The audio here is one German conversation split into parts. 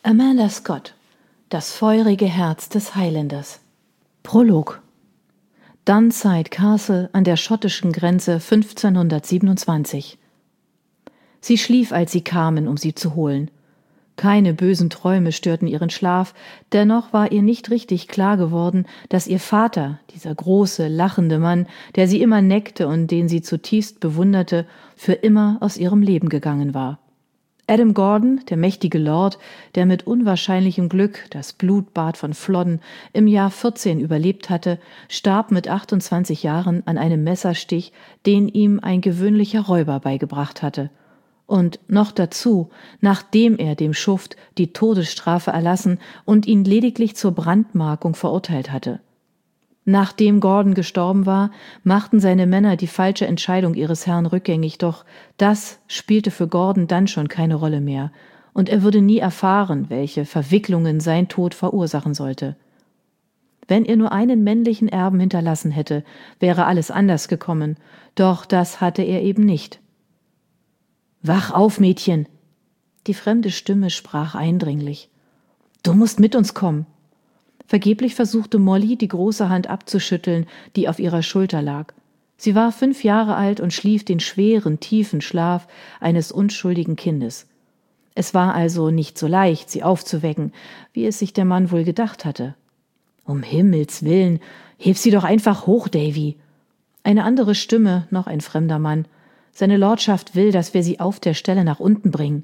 Amanda Scott, das feurige Herz des Highlanders. Prolog. Dunside Castle an der schottischen Grenze 1527. Sie schlief, als sie kamen, um sie zu holen. Keine bösen Träume störten ihren Schlaf, dennoch war ihr nicht richtig klar geworden, dass ihr Vater, dieser große, lachende Mann, der sie immer neckte und den sie zutiefst bewunderte, für immer aus ihrem Leben gegangen war. Adam Gordon, der mächtige Lord, der mit unwahrscheinlichem Glück das Blutbad von Flodden im Jahr 14 überlebt hatte, starb mit 28 Jahren an einem Messerstich, den ihm ein gewöhnlicher Räuber beigebracht hatte. Und noch dazu, nachdem er dem Schuft die Todesstrafe erlassen und ihn lediglich zur Brandmarkung verurteilt hatte. Nachdem Gordon gestorben war, machten seine Männer die falsche Entscheidung ihres Herrn rückgängig, doch das spielte für Gordon dann schon keine Rolle mehr, und er würde nie erfahren, welche Verwicklungen sein Tod verursachen sollte. Wenn er nur einen männlichen Erben hinterlassen hätte, wäre alles anders gekommen, doch das hatte er eben nicht. »Wach auf, Mädchen!« Die fremde Stimme sprach eindringlich. »Du musst mit uns kommen!« Vergeblich versuchte Molly, die große Hand abzuschütteln, die auf ihrer Schulter lag. Sie war 5 Jahre alt und schlief den schweren, tiefen Schlaf eines unschuldigen Kindes. Es war also nicht so leicht, sie aufzuwecken, wie es sich der Mann wohl gedacht hatte. »Um Himmels willen, heb sie doch einfach hoch, Davy!« Eine andere Stimme, noch ein fremder Mann. »Seine Lordschaft will, dass wir sie auf der Stelle nach unten bringen.«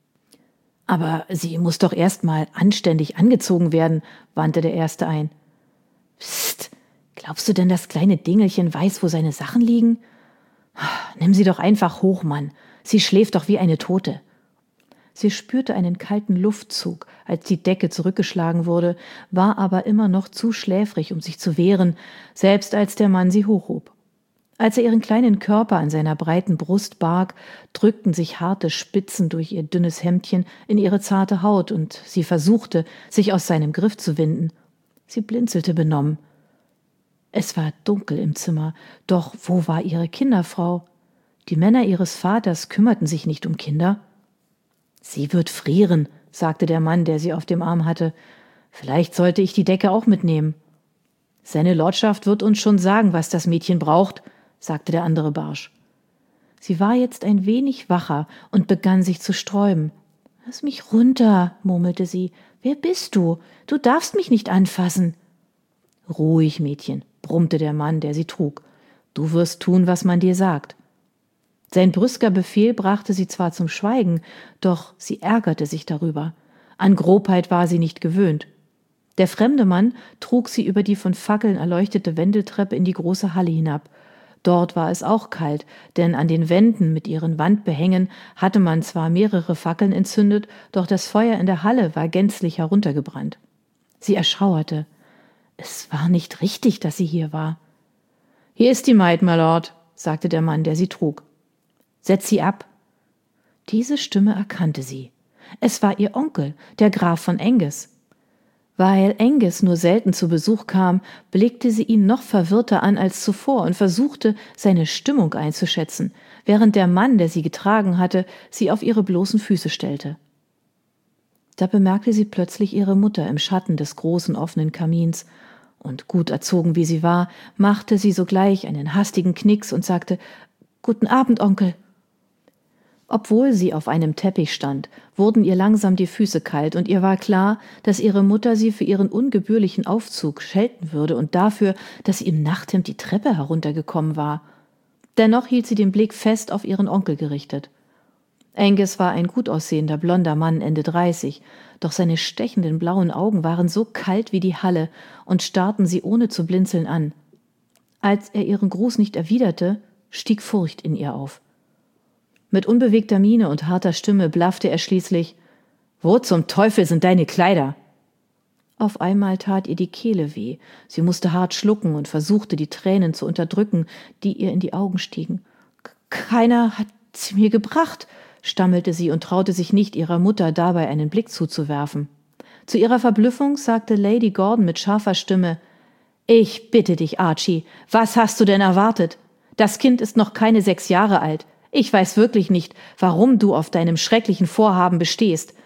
»Aber sie muss doch erst mal anständig angezogen werden«, wandte der Erste ein. »Psst, glaubst du denn, das kleine Dingelchen weiß, wo seine Sachen liegen? Nimm sie doch einfach hoch, Mann. Sie schläft doch wie eine Tote.« Sie spürte einen kalten Luftzug, als die Decke zurückgeschlagen wurde, war aber immer noch zu schläfrig, um sich zu wehren, selbst als der Mann sie hochhob. Als er ihren kleinen Körper an seiner breiten Brust barg, drückten sich harte Spitzen durch ihr dünnes Hemdchen in ihre zarte Haut, und sie versuchte, sich aus seinem Griff zu winden. Sie blinzelte benommen. Es war dunkel im Zimmer, doch wo war ihre Kinderfrau? Die Männer ihres Vaters kümmerten sich nicht um Kinder. »Sie wird frieren«, sagte der Mann, der sie auf dem Arm hatte. »Vielleicht sollte ich die Decke auch mitnehmen.« »Seine Lordschaft wird uns schon sagen, was das Mädchen braucht«, sagte der andere barsch. Sie war jetzt ein wenig wacher und begann sich zu sträuben. »Lass mich runter«, murmelte sie. »Wer bist du? Du darfst mich nicht anfassen.« »Ruhig, Mädchen«, brummte der Mann, der sie trug. »Du wirst tun, was man dir sagt.« Sein brüsker Befehl brachte sie zwar zum Schweigen, doch sie ärgerte sich darüber. An Grobheit war sie nicht gewöhnt. Der fremde Mann trug sie über die von Fackeln erleuchtete Wendeltreppe in die große Halle hinab. Dort war es auch kalt, denn an den Wänden mit ihren Wandbehängen hatte man zwar mehrere Fackeln entzündet, doch das Feuer in der Halle war gänzlich heruntergebrannt. Sie erschauerte. Es war nicht richtig, dass sie hier war. »Hier ist die Maid, my Lord«, sagte der Mann, der sie trug. »Setz sie ab.« Diese Stimme erkannte sie. Es war ihr Onkel, der Graf von Angus. Weil Angus nur selten zu Besuch kam, blickte sie ihn noch verwirrter an als zuvor und versuchte, seine Stimmung einzuschätzen, während der Mann, der sie getragen hatte, sie auf ihre bloßen Füße stellte. Da bemerkte sie plötzlich ihre Mutter im Schatten des großen offenen Kamins, und gut erzogen wie sie war, machte sie sogleich einen hastigen Knicks und sagte: »Guten Abend, Onkel.« Obwohl sie auf einem Teppich stand, wurden ihr langsam die Füße kalt, und ihr war klar, dass ihre Mutter sie für ihren ungebührlichen Aufzug schelten würde und dafür, dass sie im Nachthemd die Treppe heruntergekommen war. Dennoch hielt sie den Blick fest auf ihren Onkel gerichtet. Angus war ein gut aussehender, blonder Mann, Ende 30, doch seine stechenden blauen Augen waren so kalt wie die Halle und starrten sie ohne zu blinzeln an. Als er ihren Gruß nicht erwiderte, stieg Furcht in ihr auf. Mit unbewegter Miene und harter Stimme blaffte er schließlich: »Wo zum Teufel sind deine Kleider?« Auf einmal tat ihr die Kehle weh. Sie musste hart schlucken und versuchte, die Tränen zu unterdrücken, die ihr in die Augen stiegen. »Keiner hat sie mir gebracht«, stammelte sie und traute sich nicht, ihrer Mutter dabei einen Blick zuzuwerfen. Zu ihrer Verblüffung sagte Lady Gordon mit scharfer Stimme: »Ich bitte dich, Archie, was hast du denn erwartet? Das Kind ist noch keine 6 Jahre alt. Ich weiß wirklich nicht, warum du auf deinem schrecklichen Vorhaben bestehst.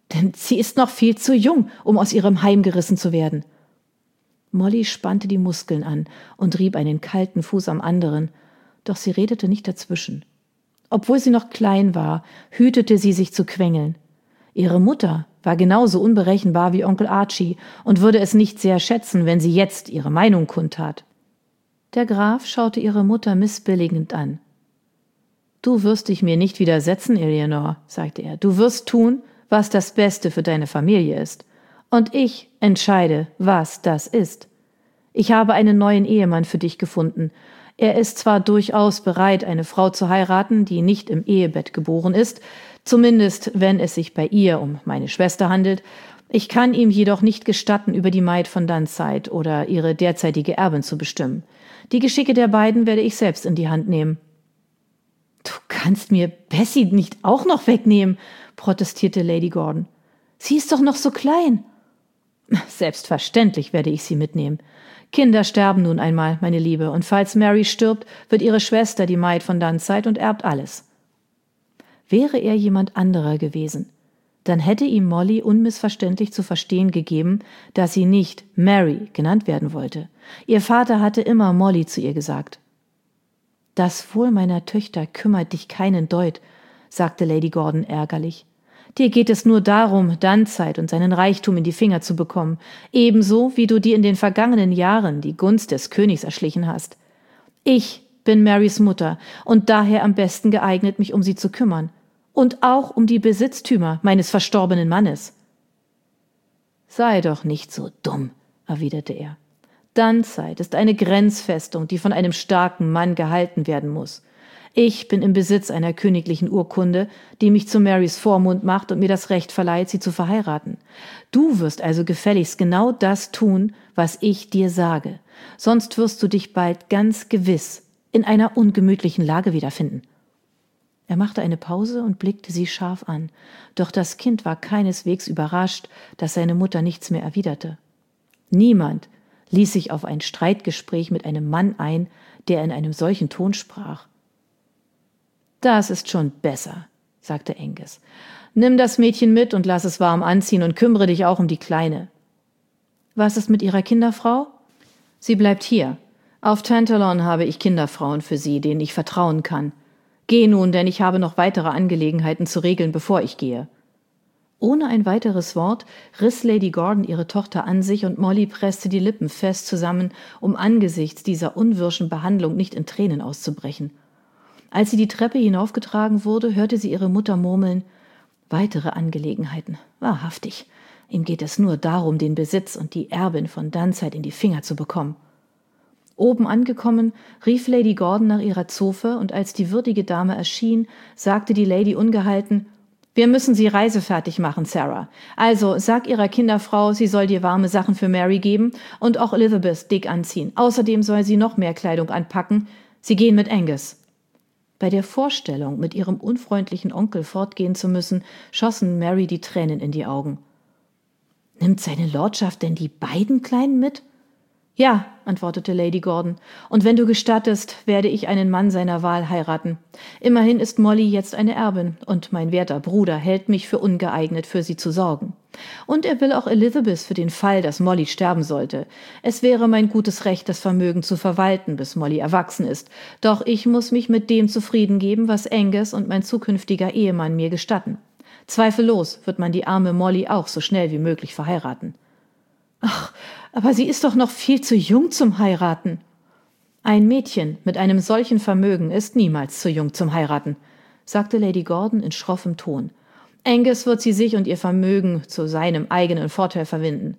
Denn sie ist noch viel zu jung, um aus ihrem Heim gerissen zu werden. Molly spannte die Muskeln an und rieb einen kalten Fuß am anderen, doch sie redete nicht dazwischen. Obwohl sie noch klein war, hütete sie sich zu quengeln. Ihre Mutter war genauso unberechenbar wie Onkel Archie und würde es nicht sehr schätzen, wenn sie jetzt ihre Meinung kundtat. Der Graf schaute ihre Mutter missbilligend an. »Du wirst dich mir nicht widersetzen, Eleanor«, sagte er. »Du wirst tun, was das Beste für deine Familie ist. Und ich entscheide, was das ist. Ich habe einen neuen Ehemann für dich gefunden. Er ist zwar durchaus bereit, eine Frau zu heiraten, die nicht im Ehebett geboren ist, zumindest wenn es sich bei ihr um meine Schwester handelt. Ich kann ihm jedoch nicht gestatten, über die Maid von Dunside oder ihre derzeitige Erbin zu bestimmen. Die Geschicke der beiden werde ich selbst in die Hand nehmen.« »Du kannst mir Bessie nicht auch noch wegnehmen«, protestierte Lady Gordon. »Sie ist doch noch so klein.« »Selbstverständlich werde ich sie mitnehmen. Kinder sterben nun einmal, meine Liebe, und falls Mary stirbt, wird ihre Schwester die Maid von Dunside und erbt alles.« Wäre er jemand anderer gewesen, dann hätte ihm Molly unmissverständlich zu verstehen gegeben, dass sie nicht Mary genannt werden wollte. Ihr Vater hatte immer Molly zu ihr gesagt. »Das Wohl meiner Töchter kümmert dich keinen Deut«, sagte Lady Gordon ärgerlich. »Dir geht es nur darum, Dunside und seinen Reichtum in die Finger zu bekommen, ebenso wie du dir in den vergangenen Jahren die Gunst des Königs erschlichen hast. Ich bin Marys Mutter und daher am besten geeignet, mich um sie zu kümmern und auch um die Besitztümer meines verstorbenen Mannes.« »Sei doch nicht so dumm«, erwiderte er. »Dunside ist eine Grenzfestung, die von einem starken Mann gehalten werden muss. Ich bin im Besitz einer königlichen Urkunde, die mich zu Marys Vormund macht und mir das Recht verleiht, sie zu verheiraten. Du wirst also gefälligst genau das tun, was ich dir sage. Sonst wirst du dich bald ganz gewiss in einer ungemütlichen Lage wiederfinden.« Er machte eine Pause und blickte sie scharf an, doch das Kind war keineswegs überrascht, dass seine Mutter nichts mehr erwiderte. Niemand ließ sich auf ein Streitgespräch mit einem Mann ein, der in einem solchen Ton sprach. »Das ist schon besser«, sagte Angus. »Nimm das Mädchen mit und lass es warm anziehen und kümmere dich auch um die Kleine.« »Was ist mit ihrer Kinderfrau?« »Sie bleibt hier. Auf Tantalon habe ich Kinderfrauen für sie, denen ich vertrauen kann. Geh nun, denn ich habe noch weitere Angelegenheiten zu regeln, bevor ich gehe.« Ohne ein weiteres Wort riss Lady Gordon ihre Tochter an sich und Molly presste die Lippen fest zusammen, um angesichts dieser unwirschen Behandlung nicht in Tränen auszubrechen. Als sie die Treppe hinaufgetragen wurde, hörte sie ihre Mutter murmeln: »Weitere Angelegenheiten, wahrhaftig. Ihm geht es nur darum, den Besitz und die Erbin von Dunside in die Finger zu bekommen.« Oben angekommen, rief Lady Gordon nach ihrer Zofe, und als die würdige Dame erschien, sagte die Lady ungehalten: »Wir müssen sie reisefertig machen, Sarah. Also sag ihrer Kinderfrau, sie soll dir warme Sachen für Mary geben und auch Elizabeth dick anziehen. Außerdem soll sie noch mehr Kleidung anpacken. Sie gehen mit Angus.« Bei der Vorstellung, mit ihrem unfreundlichen Onkel fortgehen zu müssen, schossen Mary die Tränen in die Augen. »Nimmt seine Lordschaft denn die beiden Kleinen mit?« »Ja«, antwortete Lady Gordon, »und wenn du gestattest, werde ich einen Mann seiner Wahl heiraten. Immerhin ist Molly jetzt eine Erbin, und mein werter Bruder hält mich für ungeeignet, für sie zu sorgen. Und er will auch Elizabeth für den Fall, dass Molly sterben sollte. Es wäre mein gutes Recht, das Vermögen zu verwalten, bis Molly erwachsen ist. Doch ich muss mich mit dem zufrieden geben, was Angus und mein zukünftiger Ehemann mir gestatten. Zweifellos wird man die arme Molly auch so schnell wie möglich verheiraten.« »Ach, aber sie ist doch noch viel zu jung zum Heiraten.« »Ein Mädchen mit einem solchen Vermögen ist niemals zu jung zum Heiraten«, sagte Lady Gordon in schroffem Ton. »Angus wird sie sich und ihr Vermögen zu seinem eigenen Vorteil verwenden.«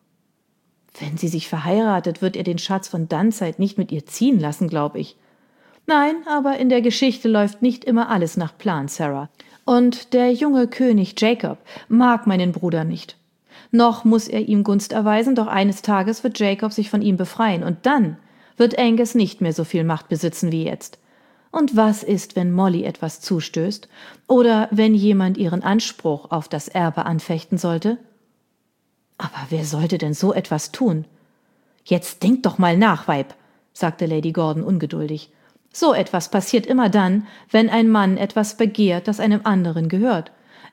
»Wenn sie sich verheiratet, wird er den Schatz von Dunside nicht mit ihr ziehen lassen, glaube ich.« »Nein, aber in der Geschichte läuft nicht immer alles nach Plan, Sarah. Und der junge König Jacob mag meinen Bruder nicht. Noch muss er ihm Gunst erweisen, doch eines Tages wird Jacob sich von ihm befreien und dann wird Angus nicht mehr so viel Macht besitzen wie jetzt. Und was ist, wenn Molly etwas zustößt oder wenn jemand ihren Anspruch auf das Erbe anfechten sollte?« »Aber wer sollte denn so etwas tun?« »Jetzt denk doch mal nach, Weib«, sagte Lady Gordon ungeduldig. »So etwas passiert immer dann, wenn ein Mann etwas begehrt, das einem anderen gehört.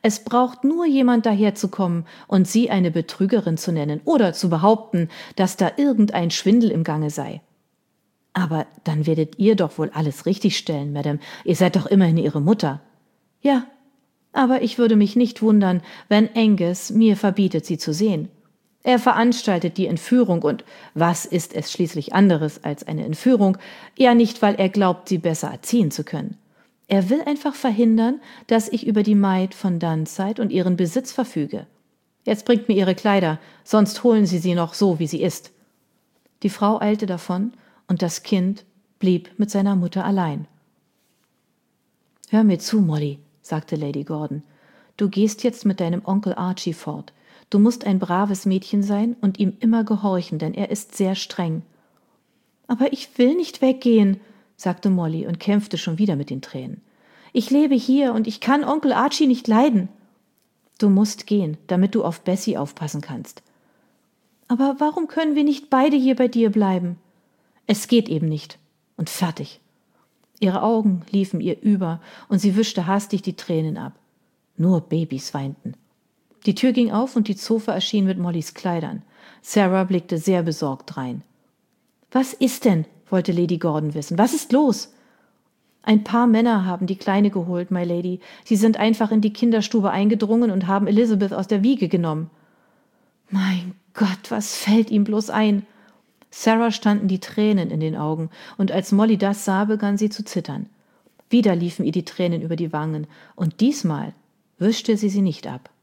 Es braucht nur jemand daherzukommen und Sie eine Betrügerin zu nennen oder zu behaupten, dass da irgendein Schwindel im Gange sei. Aber dann werdet ihr doch wohl alles richtigstellen, Madame. Ihr seid doch immerhin Ihre Mutter. Ja, aber ich würde mich nicht wundern, wenn Angus mir verbietet, sie zu sehen. Er veranstaltet die Entführung und was ist es schließlich anderes als eine Entführung? Ja nicht, weil er glaubt, sie besser erziehen zu können. Er will einfach verhindern, dass ich über die Maid von Dunside und ihren Besitz verfüge. Jetzt bringt mir Ihre Kleider, sonst holen Sie sie noch so, wie sie ist. Die Frau eilte davon und das Kind blieb mit seiner Mutter allein. »Hör mir zu, Molly«, sagte Lady Gordon. »Du gehst jetzt mit deinem Onkel Archie fort. Du musst ein braves Mädchen sein und ihm immer gehorchen, denn er ist sehr streng.« »Aber ich will nicht weggehen«, sagte Molly und kämpfte schon wieder mit den Tränen. »Ich lebe hier und ich kann Onkel Archie nicht leiden.« »Du musst gehen, damit du auf Bessie aufpassen kannst.« »Aber warum können wir nicht beide hier bei dir bleiben?« »Es geht eben nicht. Und fertig.« Ihre Augen liefen ihr über und sie wischte hastig die Tränen ab. Nur Babys weinten. Die Tür ging auf und die Zofe erschien mit Mollys Kleidern. Sarah blickte sehr besorgt drein. »Was ist denn?« wollte Lady Gordon wissen. »Was ist los?« »Ein paar Männer haben die Kleine geholt, my Lady. Sie sind einfach in die Kinderstube eingedrungen und haben Elizabeth aus der Wiege genommen.« »Mein Gott, was fällt ihm bloß ein?« Sarah standen die Tränen in den Augen, und als Molly das sah, begann sie zu zittern. Wieder liefen ihr die Tränen über die Wangen, und diesmal wischte sie nicht ab.